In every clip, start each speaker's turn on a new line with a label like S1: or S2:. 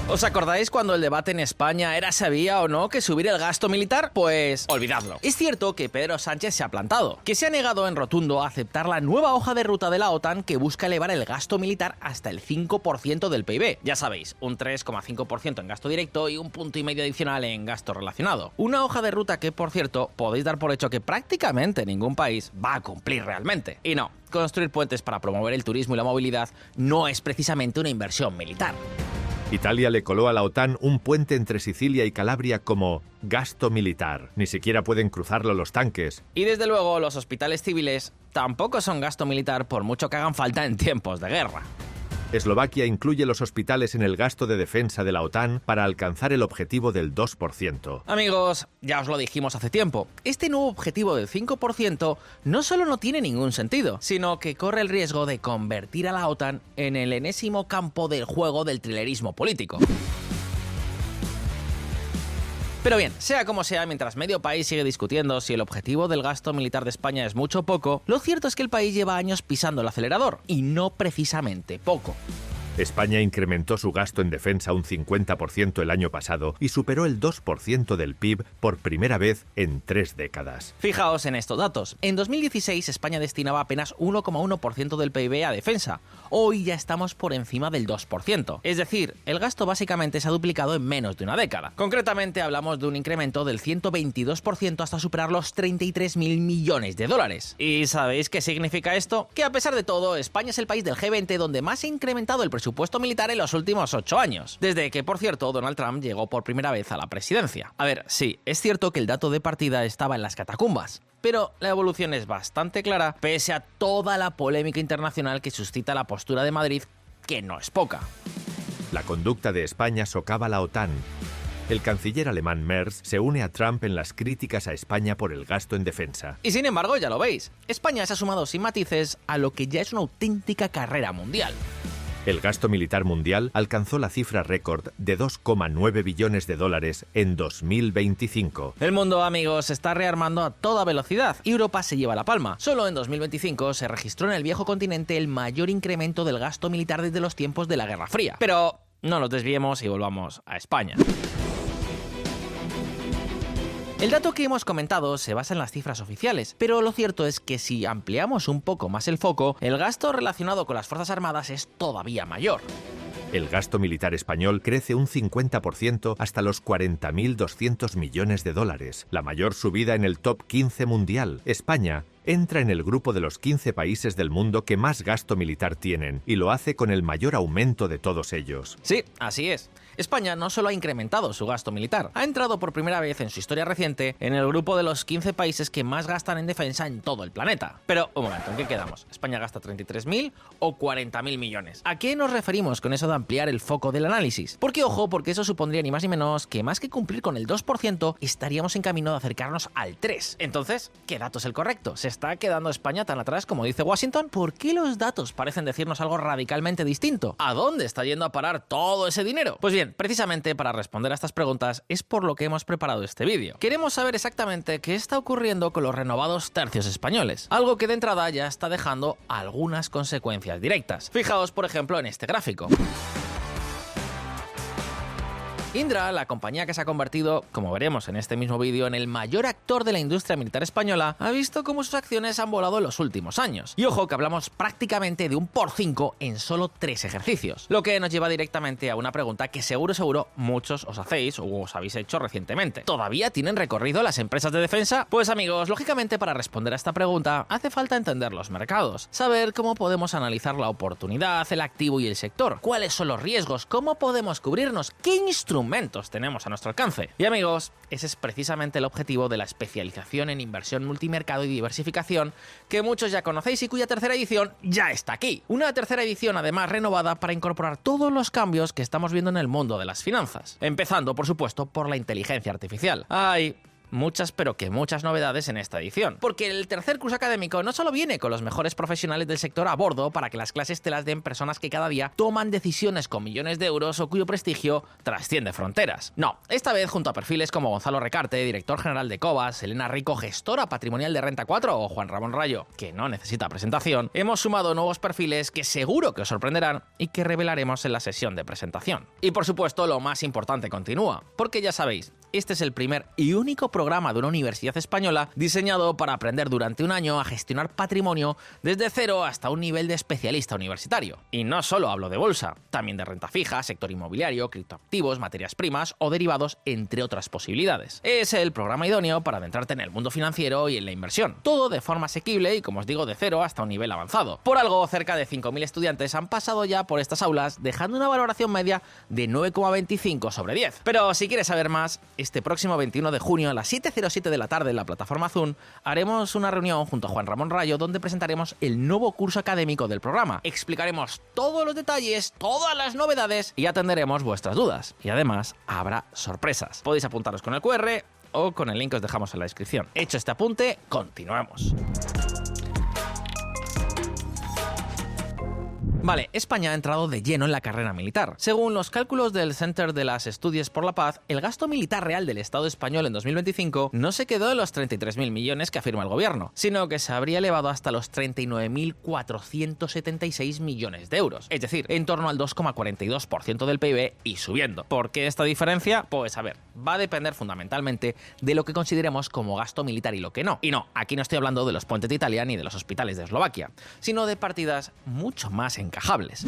S1: ¿Os acordáis cuando el debate en España era si había o no que subir el gasto militar? Pues olvidadlo. Es cierto que Pedro Sánchez se ha plantado, que se ha negado en rotundo a aceptar la nueva hoja de ruta de la OTAN que busca elevar el gasto militar hasta el 5% del PIB. Ya sabéis, un 3,5% en gasto directo y un 1,5 punto adicional en gasto relacionado. Una hoja de ruta que, por cierto, podéis dar por hecho que prácticamente ningún país va a cumplir realmente. Y no, construir puentes para promover el turismo y la movilidad no es precisamente una inversión militar.
S2: Italia le coló a la OTAN un puente entre Sicilia y Calabria como gasto militar. Ni siquiera pueden cruzarlo los tanques.
S1: Y desde luego los hospitales civiles tampoco son gasto militar por mucho que hagan falta en tiempos de guerra.
S2: Eslovaquia incluye los hospitales en el gasto de defensa de la OTAN para alcanzar el objetivo del 2%.
S1: Amigos, ya os lo dijimos hace tiempo, este nuevo objetivo del 5% no solo no tiene ningún sentido, sino que corre el riesgo de convertir a la OTAN en el enésimo campo del juego del trilerismo político. Pero bien, sea como sea, mientras medio país sigue discutiendo si el objetivo del gasto militar de España es mucho o poco, lo cierto es que el país lleva años pisando el acelerador, y no precisamente poco.
S2: España incrementó su gasto en defensa un 50% el año pasado y superó el 2% del PIB por primera vez en 3 décadas.
S1: Fijaos en estos datos. En 2016 España destinaba apenas 1,1% del PIB a defensa. Hoy ya estamos por encima del 2%. Es decir, el gasto básicamente se ha duplicado en menos de una década. Concretamente hablamos de un incremento del 122% hasta superar los 33.000 millones de dólares. ¿Y sabéis qué significa esto? Que a pesar de todo, España es el país del G20 donde más se ha incrementado el presupuesto militar en los últimos 8 años, desde que, por cierto, Donald Trump llegó por primera vez a la presidencia. A ver, sí, es cierto que el dato de partida estaba en las catacumbas, pero la evolución es bastante clara, pese a toda la polémica internacional que suscita la postura de Madrid, que no es poca.
S2: La conducta de España socava la OTAN. El canciller alemán Merz se une a Trump en las críticas a España por el gasto en defensa.
S1: Y sin embargo, ya lo veis, España se ha sumado sin matices a lo que ya es una auténtica carrera mundial.
S2: El gasto militar mundial alcanzó la cifra récord de 2,9 billones de dólares en 2025.
S1: El mundo, amigos, se está rearmando a toda velocidad y Europa se lleva la palma. Solo en 2025 se registró en el viejo continente el mayor incremento del gasto militar desde los tiempos de la Guerra Fría. Pero no nos desviemos y volvamos a España. El dato que hemos comentado se basa en las cifras oficiales, pero lo cierto es que si ampliamos un poco más el foco, el gasto relacionado con las Fuerzas Armadas es todavía mayor.
S2: El gasto militar español crece un 50% hasta los 40.200 millones de dólares, la mayor subida en el top 15 mundial. España entra en el grupo de los 15 países del mundo que más gasto militar tienen, y lo hace con el mayor aumento de todos ellos.
S1: Sí, así es. España no solo ha incrementado su gasto militar, ha entrado por primera vez en su historia reciente en el grupo de los 15 países que más gastan en defensa en todo el planeta. Pero, un momento, ¿en qué quedamos? ¿España gasta 33.000 o 40.000 millones? ¿A qué nos referimos con eso de ampliar el foco del análisis? Porque, ojo, porque eso supondría ni más ni menos que más que cumplir con el 2%, estaríamos en camino de acercarnos al 3%. Entonces, ¿qué dato es el correcto? ¿Se está quedando España tan atrás como dice Washington? ¿Por qué los datos parecen decirnos algo radicalmente distinto? ¿A dónde está yendo a parar todo ese dinero? Pues bien, precisamente para responder a estas preguntas es por lo que hemos preparado este vídeo. Queremos saber exactamente qué está ocurriendo con los renovados tercios españoles, algo que de entrada ya está dejando algunas consecuencias directas. Fijaos, por ejemplo, en este gráfico. Indra, la compañía que se ha convertido, como veremos en este mismo vídeo, en el mayor actor de la industria militar española, ha visto cómo sus acciones han volado en los últimos años. Y ojo que hablamos prácticamente de un por 5 en solo 3 ejercicios. Lo que nos lleva directamente a una pregunta que seguro muchos os hacéis o os habéis hecho recientemente. ¿Todavía tienen recorrido las empresas de defensa? Pues amigos, lógicamente para responder a esta pregunta hace falta entender los mercados, saber cómo podemos analizar la oportunidad, el activo y el sector, cuáles son los riesgos, cómo podemos cubrirnos, qué instrumentos tenemos a nuestro alcance. Y amigos, ese es precisamente el objetivo de la especialización en inversión multimercado y diversificación que muchos ya conocéis y cuya tercera edición ya está aquí. Una tercera edición además renovada para incorporar todos los cambios que estamos viendo en el mundo de las finanzas. Empezando, por supuesto, por la inteligencia artificial. Ay, muchas pero que muchas novedades en esta edición. Porque el tercer curso académico no solo viene con los mejores profesionales del sector a bordo para que las clases te las den personas que cada día toman decisiones con millones de euros o cuyo prestigio trasciende fronteras. No, esta vez junto a perfiles como Gonzalo Recarte, director general de Cobas, Elena Rico, gestora patrimonial de Renta 4 o Juan Ramón Rayo, que no necesita presentación, hemos sumado nuevos perfiles que seguro que os sorprenderán y que revelaremos en la sesión de presentación. Y por supuesto, lo más importante continúa, porque ya sabéis, este es el primer y único programa de una universidad española diseñado para aprender durante un año a gestionar patrimonio desde cero hasta un nivel de especialista universitario. Y no solo hablo de bolsa, también de renta fija, sector inmobiliario, criptoactivos, materias primas o derivados, entre otras posibilidades. Es el programa idóneo para adentrarte en el mundo financiero y en la inversión. Todo de forma asequible y, como os digo, de cero hasta un nivel avanzado. Por algo, cerca de 5.000 estudiantes han pasado ya por estas aulas, dejando una valoración media de 9,25 sobre 10. Pero si quieres saber más, este próximo 21 de junio a las 7:07 de la tarde en la plataforma Zoom haremos una reunión junto a Juan Ramón Rayo donde presentaremos el nuevo curso académico del programa. Explicaremos todos los detalles, todas las novedades y atenderemos vuestras dudas. Y además habrá sorpresas. Podéis apuntaros con el QR o con el link que os dejamos en la descripción. Hecho este apunte, continuamos. Vale, España ha entrado de lleno en la carrera militar. Según los cálculos del Centre de las Estudies por la Paz, el gasto militar real del Estado español en 2025 no se quedó en los 33.000 millones que afirma el gobierno, sino que se habría elevado hasta los 39.476 millones de euros, es decir, en torno al 2,42% del PIB y subiendo. ¿Por qué esta diferencia? Pues a ver, va a depender fundamentalmente de lo que consideremos como gasto militar y lo que no. Y no, aquí no estoy hablando de los puentes de Italia ni de los hospitales de Eslovaquia, sino de partidas mucho más encajables.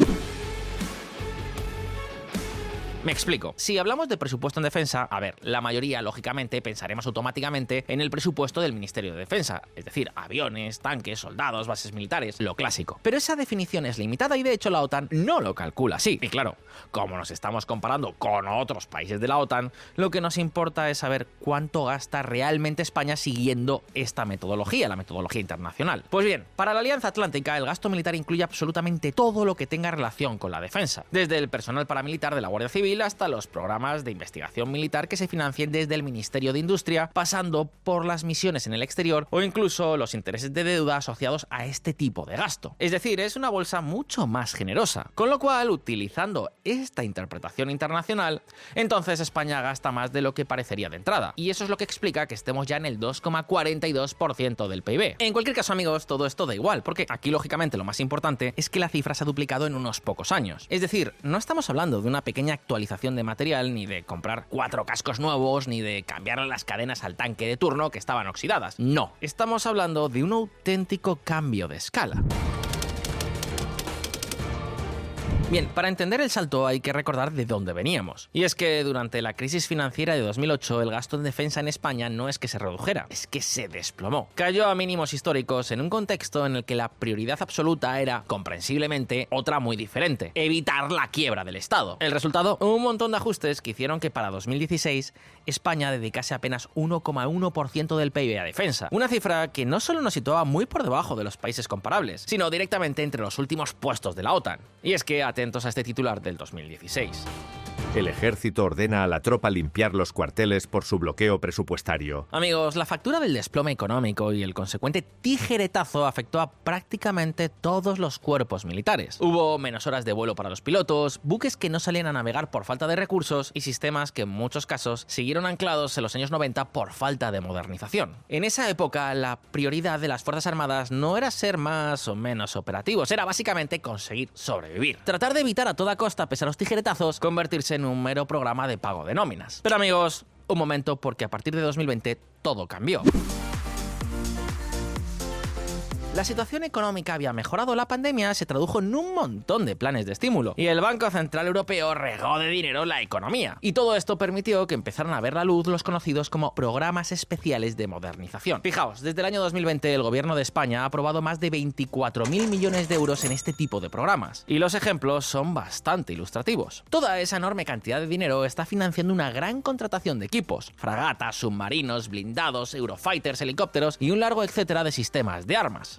S1: Me explico. Si hablamos de presupuesto en defensa, a ver, la mayoría, lógicamente, pensaremos automáticamente en el presupuesto del Ministerio de Defensa, es decir, aviones, tanques, soldados, bases militares, lo clásico. Pero esa definición es limitada y de hecho la OTAN no lo calcula así. Y claro, como nos estamos comparando con otros países de la OTAN, lo que nos importa es saber cuánto gasta realmente España siguiendo esta metodología, la metodología internacional. Pues bien, para la Alianza Atlántica, el gasto militar incluye absolutamente todo lo que tenga relación con la defensa, desde el personal paramilitar de la Guardia Civil hasta los programas de investigación militar que se financien desde el Ministerio de Industria, pasando por las misiones en el exterior o incluso los intereses de deuda asociados a este tipo de gasto. Es decir, es una bolsa mucho más generosa. Con lo cual, utilizando esta interpretación internacional, entonces España gasta más de lo que parecería de entrada. Y eso es lo que explica que estemos ya en el 2,42% del PIB. En cualquier caso, amigos, todo esto da igual, porque aquí, lógicamente, lo más importante es que la cifra se ha duplicado en unos pocos años. Es decir, no estamos hablando de una pequeña actualización de material, ni de comprar 4 cascos nuevos, ni de cambiarle las cadenas al tanque de turno que estaban oxidadas. No, estamos hablando de un auténtico cambio de escala. Bien, para entender el salto hay que recordar de dónde veníamos. Y es que durante la crisis financiera de 2008 el gasto en defensa en España no es que se redujera, es que se desplomó. Cayó a mínimos históricos en un contexto en el que la prioridad absoluta era, comprensiblemente, otra muy diferente: evitar la quiebra del Estado. El resultado, un montón de ajustes que hicieron que para 2016 España dedicase apenas 1,1% del PIB a defensa. Una cifra que no solo nos situaba muy por debajo de los países comparables, sino directamente entre los últimos puestos de la OTAN. Y es que, atentos a este titular del 2016.
S2: El ejército ordena a la tropa limpiar los cuarteles por su bloqueo presupuestario.
S1: Amigos, la factura del desplome económico y el consecuente tijeretazo afectó a prácticamente todos los cuerpos militares. Hubo menos horas de vuelo para los pilotos, buques que no salían a navegar por falta de recursos y sistemas que en muchos casos siguieron anclados en los años 90 por falta de modernización. En esa época, la prioridad de las Fuerzas Armadas no era ser más o menos operativos, era básicamente conseguir sobrevivir. Tratar de evitar a toda costa, pese a los tijeretazos, convertirse en un mero programa de pago de nóminas. Pero amigos, un momento, porque a partir de 2020 todo cambió. La situación económica había mejorado, la pandemia se tradujo en un montón de planes de estímulo y el Banco Central Europeo regó de dinero la economía. Y todo esto permitió que empezaran a ver la luz los conocidos como programas especiales de modernización. Fijaos, desde el año 2020 el gobierno de España ha aprobado más de 24.000 millones de euros en este tipo de programas. Y los ejemplos son bastante ilustrativos. Toda esa enorme cantidad de dinero está financiando una gran contratación de equipos: fragatas, submarinos, blindados, Eurofighters, helicópteros y un largo etcétera de sistemas de armas.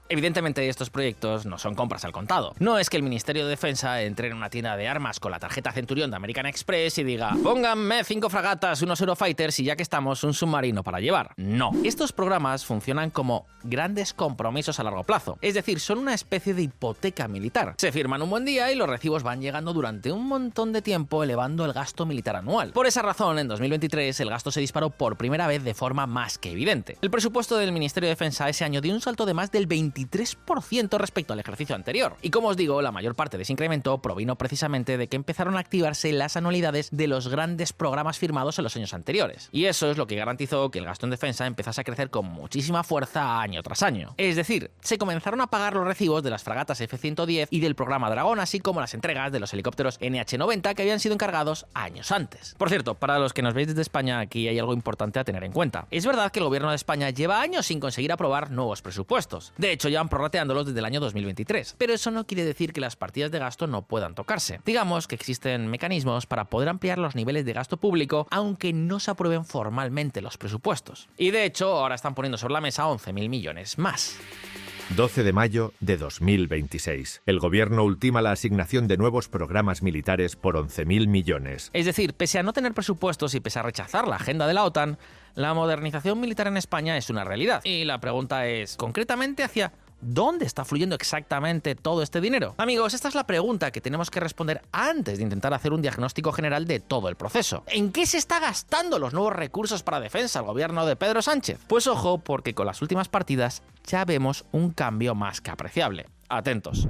S1: Evidentemente estos proyectos no son compras al contado. No es que el Ministerio de Defensa entre en una tienda de armas con la tarjeta Centurión de American Express y diga: pónganme 5 fragatas, unos Eurofighters y ya que estamos, un submarino para llevar. No. Estos programas funcionan como grandes compromisos a largo plazo. Es decir, son una especie de hipoteca militar. Se firman un buen día y los recibos van llegando durante un montón de tiempo, elevando el gasto militar anual. Por esa razón, en 2023 el gasto se disparó por primera vez de forma más que evidente. El presupuesto del Ministerio de Defensa ese año dio un salto de más del 23% respecto al ejercicio anterior. Y como os digo, la mayor parte de ese incremento provino precisamente de que empezaron a activarse las anualidades de los grandes programas firmados en los años anteriores. Y eso es lo que garantizó que el gasto en defensa empezase a crecer con muchísima fuerza año tras año. Es decir, se comenzaron a pagar los recibos de las fragatas F-110 y del programa Dragón, así como las entregas de los helicópteros NH-90 que habían sido encargados años antes. Por cierto, para los que nos veis desde España, aquí hay algo importante a tener en cuenta. Es verdad que el gobierno de España lleva años sin conseguir aprobar nuevos presupuestos. De hecho, llevan prorrateándolos desde el año 2023. Pero eso no quiere decir que las partidas de gasto no puedan tocarse. Digamos que existen mecanismos para poder ampliar los niveles de gasto público, aunque no se aprueben formalmente los presupuestos. Y de hecho, ahora están poniendo sobre la mesa 11.000 millones más.
S2: 12 de mayo de 2026. El gobierno ultima la asignación de nuevos programas militares por 11.000 millones.
S1: Es decir, pese a no tener presupuestos y pese a rechazar la agenda de la OTAN, la modernización militar en España es una realidad. Y la pregunta es, concretamente, ¿hacia dónde está fluyendo exactamente todo este dinero? Amigos, esta es la pregunta que tenemos que responder antes de intentar hacer un diagnóstico general de todo el proceso. ¿En qué se está gastando los nuevos recursos para defensa el gobierno de Pedro Sánchez? Pues ojo, porque con las últimas partidas ya vemos un cambio más que apreciable. Atentos.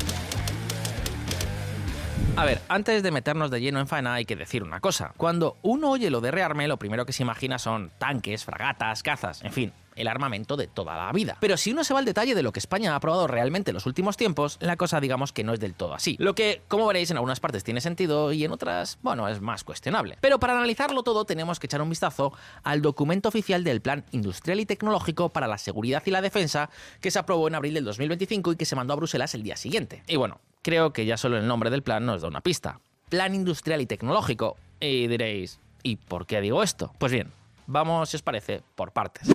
S1: A ver, antes de meternos de lleno en faena hay que decir una cosa. Cuando uno oye lo de rearme, lo primero que se imagina son tanques, fragatas, cazas, en fin, el armamento de toda la vida. Pero si uno se va al detalle de lo que España ha aprobado realmente en los últimos tiempos, la cosa digamos que no es del todo así. Lo que, como veréis, en algunas partes tiene sentido y en otras, bueno, es más cuestionable. Pero para analizarlo todo tenemos que echar un vistazo al documento oficial del Plan Industrial y Tecnológico para la Seguridad y la Defensa que se aprobó en abril del 2025 y que se mandó a Bruselas el día siguiente. Y bueno, creo que ya solo el nombre del plan nos da una pista. Plan Industrial y Tecnológico. Y diréis, ¿y por qué digo esto? Pues bien, vamos, si os parece, por partes.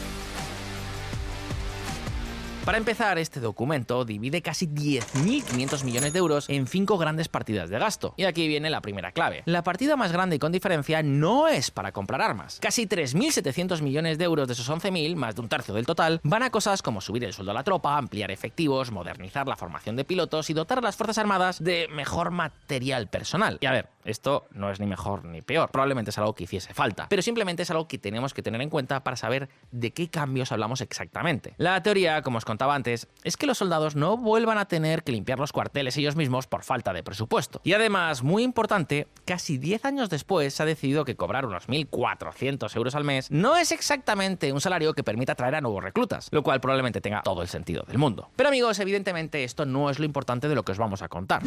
S1: Para empezar, este documento divide casi 10.500 millones de euros en 5 grandes partidas de gasto. Y aquí viene la primera clave. La partida más grande y con diferencia no es para comprar armas. Casi 3.700 millones de euros de esos 11.000, más de un tercio del total, van a cosas como subir el sueldo a la tropa, ampliar efectivos, modernizar la formación de pilotos y dotar a las Fuerzas Armadas de mejor material personal. Y a ver, esto no es ni mejor ni peor. Probablemente es algo que hiciese falta. Pero simplemente es algo que tenemos que tener en cuenta para saber de qué cambios hablamos exactamente. La teoría, como os contaba antes, es que los soldados no vuelvan a tener que limpiar los cuarteles ellos mismos por falta de presupuesto. Y además, muy importante, casi 10 años después se ha decidido que cobrar unos 1.400 euros al mes no es exactamente un salario que permita atraer a nuevos reclutas, lo cual probablemente tenga todo el sentido del mundo. Pero amigos, evidentemente esto no es lo importante de lo que os vamos a contar.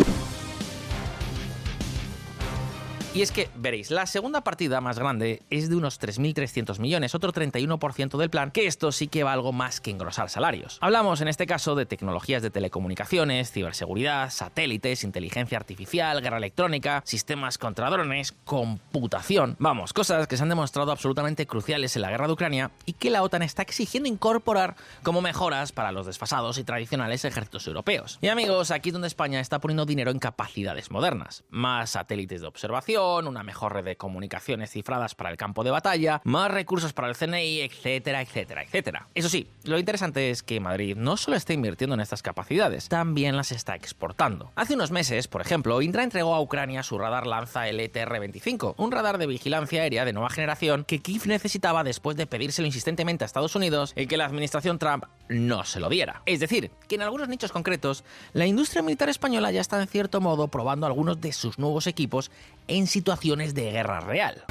S1: Y es que, veréis, la segunda partida más grande es de unos 3.300 millones, otro 31% del plan, que esto sí que va algo más que engrosar salarios. Hablamos en este caso de tecnologías de telecomunicaciones, ciberseguridad, satélites, inteligencia artificial, guerra electrónica, sistemas contra drones, computación. Vamos, cosas que se han demostrado absolutamente cruciales en la guerra de Ucrania y que la OTAN está exigiendo incorporar como mejoras para los desfasados y tradicionales ejércitos europeos. Y amigos, aquí es donde España está poniendo dinero en capacidades modernas. Más satélites de observación, una mejor red de comunicaciones cifradas para el campo de batalla, más recursos para el CNI, etcétera, etcétera, etcétera. Eso sí, lo interesante es que Madrid no solo está invirtiendo en estas capacidades, también las está exportando. Hace unos meses, por ejemplo, Indra entregó a Ucrania su radar Lanza LTR-25, un radar de vigilancia aérea de nueva generación que Kiev necesitaba después de pedírselo insistentemente a Estados Unidos y que la administración Trump no se lo diera. Es decir, que en algunos nichos concretos, la industria militar española ya está en cierto modo probando algunos de sus nuevos equipos en situaciones de guerra real.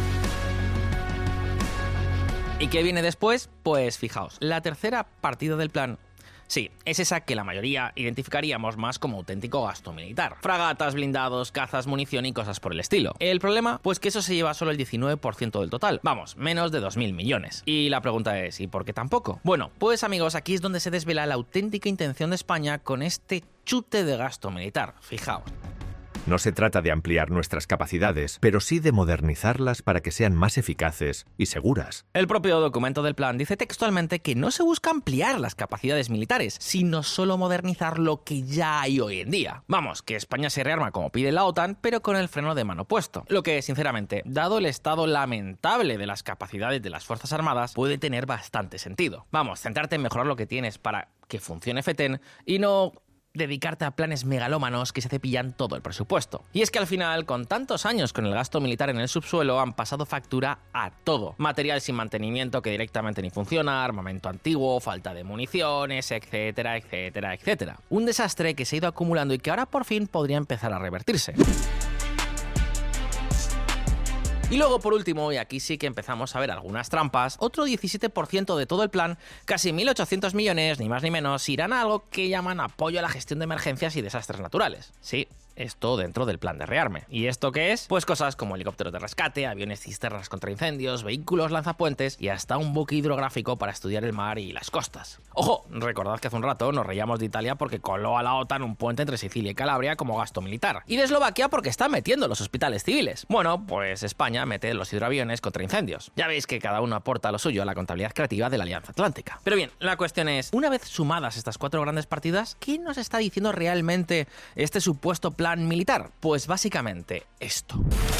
S1: ¿Y qué viene después? Pues fijaos, la tercera partida del plan, sí, es esa que la mayoría identificaríamos más como auténtico gasto militar. Fragatas, blindados, cazas, munición y cosas por el estilo. ¿El problema? Pues que eso se lleva solo el 19% del total. Vamos, menos de 2.000 millones. Y la pregunta es, ¿y por qué tampoco? Bueno, pues amigos, aquí es donde se desvela la auténtica intención de España con este chute de gasto militar. Fijaos.
S2: No se trata de ampliar nuestras capacidades, pero sí de modernizarlas para que sean más eficaces y seguras.
S1: El propio documento del plan dice textualmente que no se busca ampliar las capacidades militares, sino solo modernizar lo que ya hay hoy en día. Vamos, que España se rearma como pide la OTAN, pero con el freno de mano puesto. Lo que, sinceramente, dado el estado lamentable de las capacidades de las Fuerzas Armadas, puede tener bastante sentido. Vamos, centrarte en mejorar lo que tienes para que funcione FETEN y no dedicarte a planes megalómanos que se cepillan todo el presupuesto. Y es que al final, con tantos años con el gasto militar en el subsuelo, han pasado factura a todo. Material sin mantenimiento que directamente ni funciona, armamento antiguo, falta de municiones, etcétera, etcétera, etcétera. Un desastre que se ha ido acumulando y que ahora por fin podría empezar a revertirse. Y luego, por último, y aquí sí que empezamos a ver algunas trampas, otro 17% de todo el plan, casi 1.800 millones, ni más ni menos, irán a algo que llaman apoyo a la gestión de emergencias y desastres naturales. Sí, esto dentro del plan de rearme. ¿Y esto qué es? Pues cosas como helicópteros de rescate, aviones cisternas contra incendios, vehículos lanzapuentes y hasta un buque hidrográfico para estudiar el mar y las costas. Ojo, recordad que hace un rato nos reíamos de Italia porque coló a la OTAN un puente entre Sicilia y Calabria como gasto militar. Y de Eslovaquia porque está metiendo los hospitales civiles. Bueno, pues España mete los hidroaviones contra incendios. Ya veis que cada uno aporta lo suyo a la contabilidad creativa de la Alianza Atlántica. Pero bien, la cuestión es, una vez sumadas estas 4 grandes partidas, ¿qué nos está diciendo realmente este supuesto plan militar? Pues básicamente esto.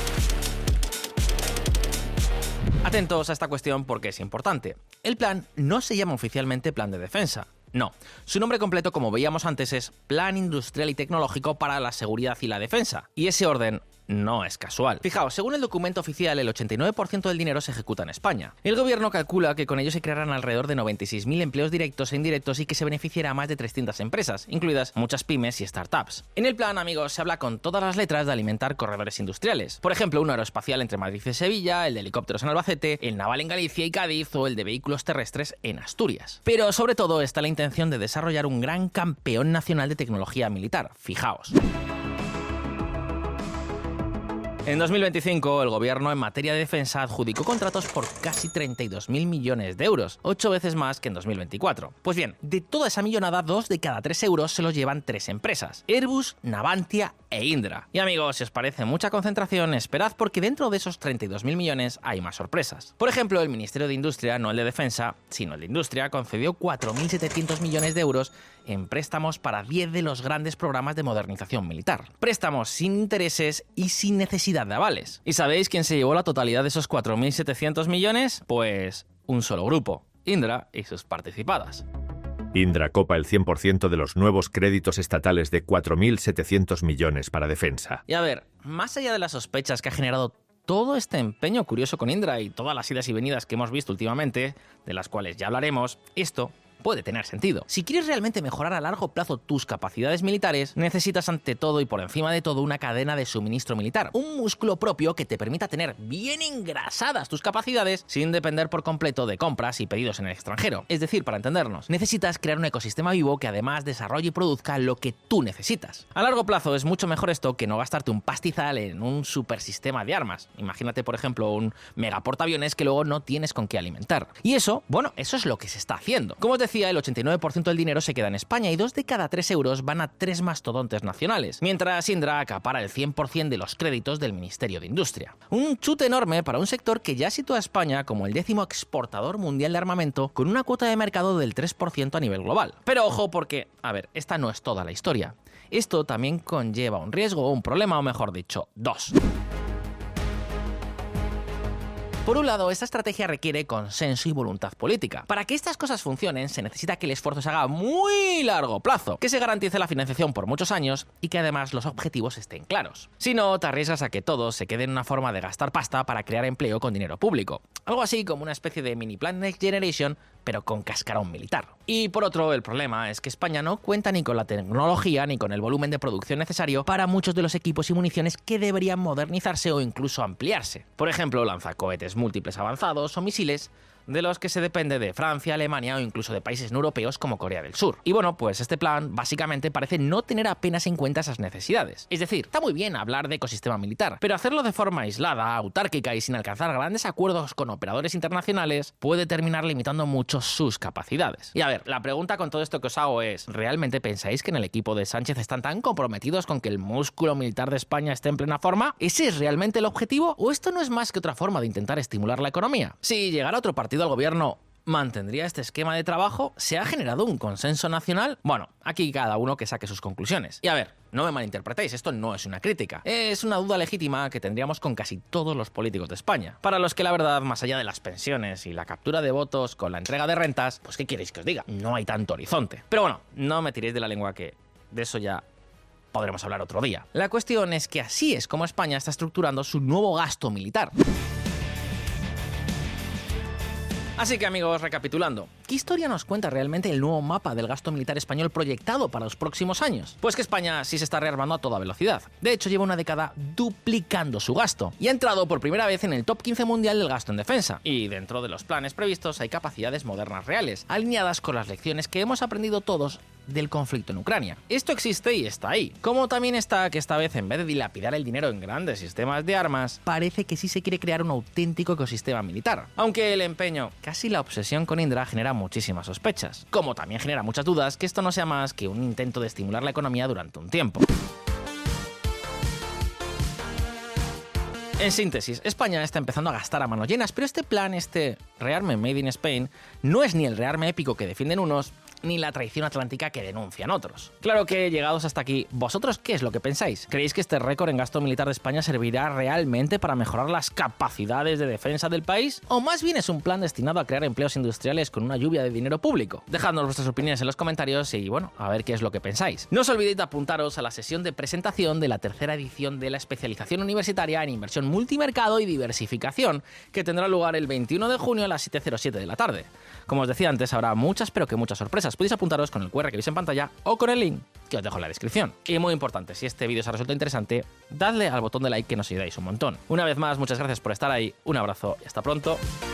S1: Atentos a esta cuestión porque es importante. El plan no se llama oficialmente Plan de Defensa. No, su nombre completo, como veíamos antes, es Plan Industrial y Tecnológico para la Seguridad y la Defensa. Y ese orden no es casual. Fijaos, según el documento oficial, el 89% del dinero se ejecuta en España. El gobierno calcula que con ello se crearán alrededor de 96.000 empleos directos e indirectos y que se beneficiará a más de 300 empresas, incluidas muchas pymes y startups. En el plan, amigos, se habla con todas las letras de alimentar corredores industriales. Por ejemplo, un aeroespacial entre Madrid y Sevilla, el de helicópteros en Albacete, el naval en Galicia y Cádiz o el de vehículos terrestres en Asturias. Pero sobre todo está la intención de desarrollar un gran campeón nacional de tecnología militar. Fijaos. En 2025, el gobierno en materia de defensa adjudicó contratos por casi 32.000 millones de euros, 8 veces más que en 2024. Pues bien, de toda esa millonada, 2 de cada 3 euros se los llevan 3 empresas: Airbus, Navantia e Indra. Y amigos, si os parece mucha concentración, esperad porque dentro de esos 32.000 millones hay más sorpresas. Por ejemplo, el Ministerio de Industria, no el de Defensa, sino el de Industria, concedió 4.700 millones de euros en préstamos para 10 de los grandes programas de modernización militar. Préstamos sin intereses y sin necesidad de avales. ¿Y sabéis quién se llevó la totalidad de esos 4.700 millones? Pues un solo grupo: Indra y sus participadas.
S2: Indra copa el 100% de los nuevos créditos estatales de 4.700 millones para defensa.
S1: Y a ver, más allá de las sospechas que ha generado todo este empeño curioso con Indra y todas las idas y venidas que hemos visto últimamente, de las cuales ya hablaremos, esto puede tener sentido. Si quieres realmente mejorar a largo plazo tus capacidades militares, necesitas ante todo y por encima de todo una cadena de suministro militar, un músculo propio que te permita tener bien engrasadas tus capacidades sin depender por completo de compras y pedidos en el extranjero. Es decir, para entendernos, necesitas crear un ecosistema vivo que además desarrolle y produzca lo que tú necesitas. A largo plazo es mucho mejor esto que no gastarte un pastizal en un supersistema de armas. Imagínate, por ejemplo, un megaportaaviones que luego no tienes con qué alimentar. Y eso, bueno, eso es lo que se está haciendo. Como os decía, el 89% del dinero se queda en España y 2 de cada 3 euros van a 3 mastodontes nacionales, mientras Indra acapara el 100% de los créditos del Ministerio de Industria. Un chute enorme para un sector que ya sitúa a España como el 10º exportador mundial de armamento, con una cuota de mercado del 3% a nivel global. Pero ojo porque, a ver, esta no es toda la historia. Esto también conlleva un riesgo o un problema, o mejor dicho, 2. Por un lado, esta estrategia requiere consenso y voluntad política. Para que estas cosas funcionen, se necesita que el esfuerzo se haga a muy largo plazo, que se garantice la financiación por muchos años y que además los objetivos estén claros. Si no, te arriesgas a que todo se quede en una forma de gastar pasta para crear empleo con dinero público. Algo así como una especie de mini plan Next Generation, pero con cascarón militar. Y por otro, el problema es que España no cuenta ni con la tecnología ni con el volumen de producción necesario para muchos de los equipos y municiones que deberían modernizarse o incluso ampliarse. Por ejemplo, lanzacohetes múltiples avanzados o misiles, de los que se depende de Francia, Alemania o incluso de países no europeos como Corea del Sur. Y bueno, pues este plan básicamente parece no tener apenas en cuenta esas necesidades. Es decir, está muy bien hablar de ecosistema militar, pero hacerlo de forma aislada, autárquica y sin alcanzar grandes acuerdos con operadores internacionales puede terminar limitando mucho sus capacidades. Y a ver, la pregunta con todo esto que os hago es, ¿realmente pensáis que en el equipo de Sánchez están tan comprometidos con que el músculo militar de España esté en plena forma? ¿Ese es realmente el objetivo? ¿O esto no es más que otra forma de intentar estimular la economía? Si llegara otro partido al gobierno, ¿mantendría este esquema de trabajo? ¿Se ha generado un consenso nacional? Bueno, aquí cada uno que saque sus conclusiones. Y a ver, no me malinterpretéis, esto no es una crítica. Es una duda legítima que tendríamos con casi todos los políticos de España. Para los que la verdad, más allá de las pensiones y la captura de votos con la entrega de rentas, pues ¿qué queréis que os diga? No hay tanto horizonte. Pero bueno, no me tiréis de la lengua, que de eso ya podremos hablar otro día. La cuestión es que así es como España está estructurando su nuevo gasto militar. Así que amigos, recapitulando, ¿qué historia nos cuenta realmente el nuevo mapa del gasto militar español proyectado para los próximos años? Pues que España sí se está rearmando a toda velocidad. De hecho, lleva una década duplicando su gasto y ha entrado por primera vez en el top 15 mundial del gasto en defensa. Y dentro de los planes previstos hay capacidades modernas reales, alineadas con las lecciones que hemos aprendido todos del conflicto en Ucrania. Esto existe y está ahí. Como también está que esta vez, en vez de dilapidar el dinero en grandes sistemas de armas, parece que sí se quiere crear un auténtico ecosistema militar. Aunque el empeño, casi la obsesión con Indra, genera muchísimas sospechas. Como también genera muchas dudas que esto no sea más que un intento de estimular la economía durante un tiempo. En síntesis, España está empezando a gastar a manos llenas, pero este plan, este rearme made in Spain, no es ni el rearme épico que defienden unos, ni la traición atlántica que denuncian otros. Claro que, llegados hasta aquí, ¿vosotros qué es lo que pensáis? ¿Creéis que este récord en gasto militar de España servirá realmente para mejorar las capacidades de defensa del país? ¿O más bien es un plan destinado a crear empleos industriales con una lluvia de dinero público? Dejadnos vuestras opiniones en los comentarios y, bueno, a ver qué es lo que pensáis. No os olvidéis de apuntaros a la sesión de presentación de la tercera edición de la especialización universitaria en inversión multimercado y diversificación, que tendrá lugar el 21 de junio a las 7:07 de la tarde. Como os decía antes, habrá muchas, pero que muchas sorpresas. Podéis apuntaros con el QR que veis en pantalla o con el link que os dejo en la descripción. Y muy importante, si este vídeo os ha resultado interesante, dadle al botón de like que nos ayudáis un montón. Una vez más, muchas gracias por estar ahí, un abrazo y hasta pronto.